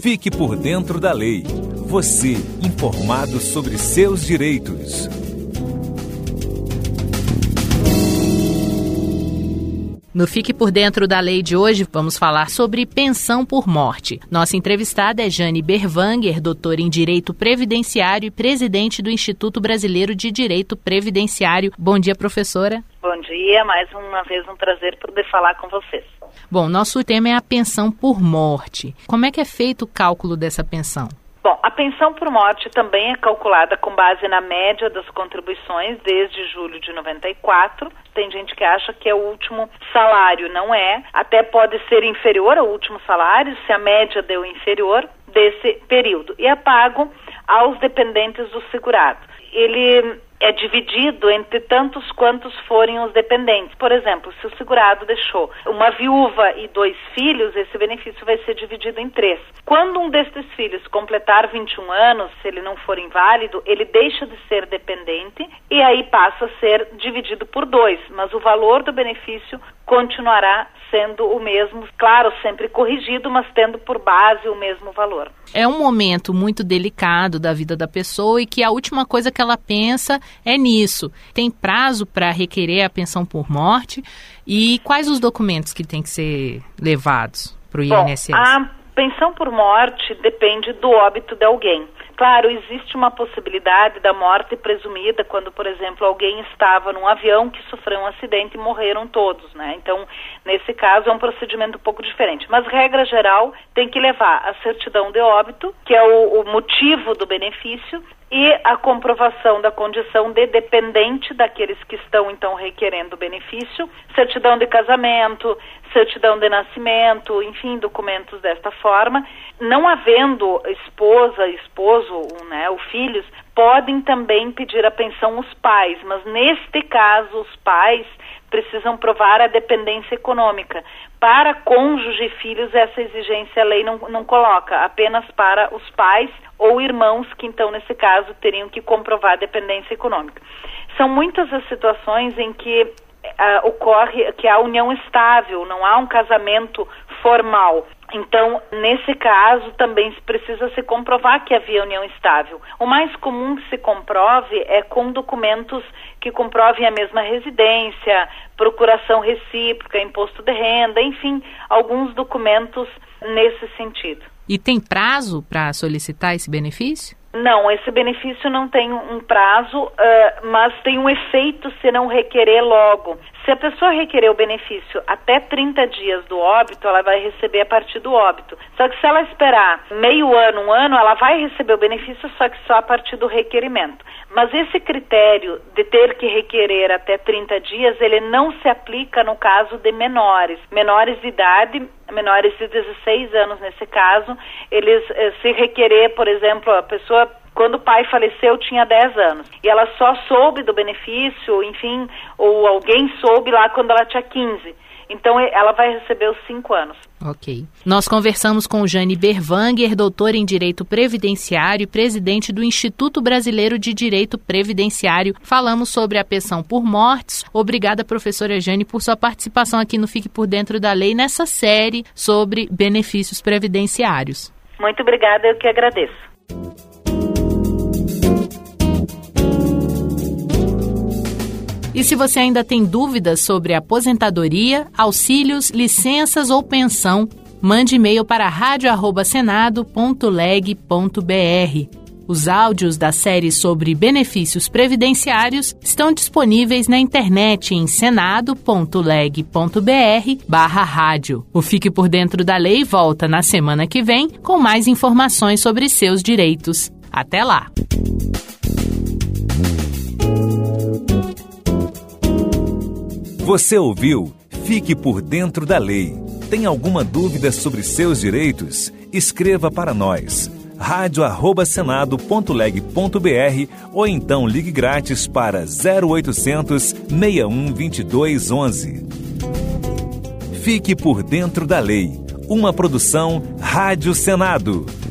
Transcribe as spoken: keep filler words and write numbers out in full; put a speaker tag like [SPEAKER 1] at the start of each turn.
[SPEAKER 1] Fique por dentro da lei. Você, informado sobre seus direitos.
[SPEAKER 2] No Fique por Dentro da Lei de hoje, vamos falar sobre pensão por morte. Nossa entrevistada é Jane Berwanger, doutora em Direito Previdenciário e presidente do Instituto Brasileiro de Direito Previdenciário. Bom dia, professora.
[SPEAKER 3] Bom dia, mais uma vez um prazer poder falar com vocês.
[SPEAKER 2] Bom, nosso tema é a pensão por morte. Como é que é feito o cálculo dessa pensão?
[SPEAKER 3] Bom, a pensão por morte também é calculada com base na média das contribuições desde julho de noventa e quatro. Tem gente que acha que é o último salário, não é. Até pode ser inferior ao último salário, se a média deu inferior desse período. E é pago aos dependentes do segurado. Ele é dividido entre tantos quantos forem os dependentes. Por exemplo, se o segurado deixou uma viúva e dois filhos, esse benefício vai ser dividido em três. Quando um desses filhos completar vinte e um anos, se ele não for inválido, ele deixa de ser dependente e aí passa a ser dividido por dois, mas o valor do benefício continuará sendo o mesmo, claro, sempre corrigido, mas tendo por base o mesmo valor.
[SPEAKER 2] É um momento muito delicado da vida da pessoa e que a última coisa que ela pensa é nisso. Tem prazo para requerer a pensão por morte e quais os documentos que têm que ser levados para o I N S S?
[SPEAKER 3] Bom, a pensão por morte depende do óbito de alguém. Claro, existe uma possibilidade da morte presumida quando, por exemplo, alguém estava num avião que sofreu um acidente e morreram todos, né? Então, nesse caso, é um procedimento um pouco diferente. Mas, regra geral, tem que levar a certidão de óbito, que é o, o motivo do benefício, e a comprovação da condição de dependente daqueles que estão, então, requerendo o benefício, certidão de casamento, certidão de nascimento, enfim, documentos desta forma. Não havendo esposa, esposo, né, ou filhos, podem também pedir a pensão os pais, mas neste caso os pais precisam provar a dependência econômica. Para cônjuge e filhos, essa exigência a lei não, não coloca, apenas para os pais ou irmãos, que então, nesse caso, teriam que comprovar a dependência econômica. São muitas as situações em que uh, ocorre que há união estável, não há um casamento formal. Então, nesse caso, também precisa se comprovar que havia união estável. O mais comum que se comprove é com documentos que comprovem a mesma residência, procuração recíproca, imposto de renda, enfim, alguns documentos nesse sentido.
[SPEAKER 2] E tem prazo para solicitar esse benefício?
[SPEAKER 3] Não, esse benefício não tem um prazo, uh, mas tem um efeito se não requerer logo. Se a pessoa requerer o benefício até trinta dias do óbito, ela vai receber a partir do óbito. Só que se ela esperar meio ano, um ano, ela vai receber o benefício, só que só a partir do requerimento. Mas esse critério de ter que requerer até trinta dias, ele não se aplica no caso de menores. Menores de idade, menores de dezesseis anos nesse caso, eles eh, se requerer, por exemplo, a pessoa, quando o pai faleceu, tinha dez anos. E ela só soube do benefício, enfim, ou alguém soube lá quando ela tinha quinze. Então, ela vai receber os cinco anos.
[SPEAKER 2] Ok. Nós conversamos com Jane Berwanger, doutora em Direito Previdenciário e presidente do Instituto Brasileiro de Direito Previdenciário. Falamos sobre a pensão por mortes. Obrigada, professora Jane, por sua participação aqui no Fique por Dentro da Lei, nessa série sobre benefícios previdenciários.
[SPEAKER 3] Muito obrigada, eu que agradeço.
[SPEAKER 2] E se você ainda tem dúvidas sobre aposentadoria, auxílios, licenças ou pensão, mande e-mail para rádio arroba senado ponto leg ponto br. Os áudios da série sobre benefícios previdenciários estão disponíveis na internet em senado ponto leg ponto br barra rádio. O Fique por Dentro da Lei volta na semana que vem com mais informações sobre seus direitos. Até lá!
[SPEAKER 1] Você ouviu Fique por Dentro da Lei. Tem alguma dúvida sobre seus direitos? Escreva para nós. rádio arroba senado ponto leg ponto br ou então ligue grátis para zero oitocentos, seis um vinte e dois, onze. Fique por Dentro da Lei. Uma produção Rádio Senado.